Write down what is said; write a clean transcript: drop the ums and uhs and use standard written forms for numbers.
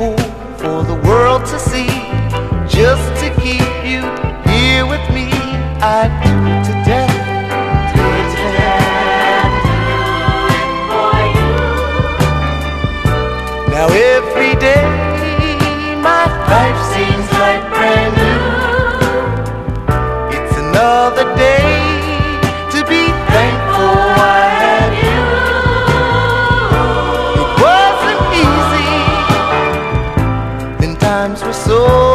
fool for the world to see, just to keep you here with me. I'd do it to death. Do it to death, do it for you. Now every day my life seems like brand new. It's another day to be thankful I had you. It wasn't easy, then times were so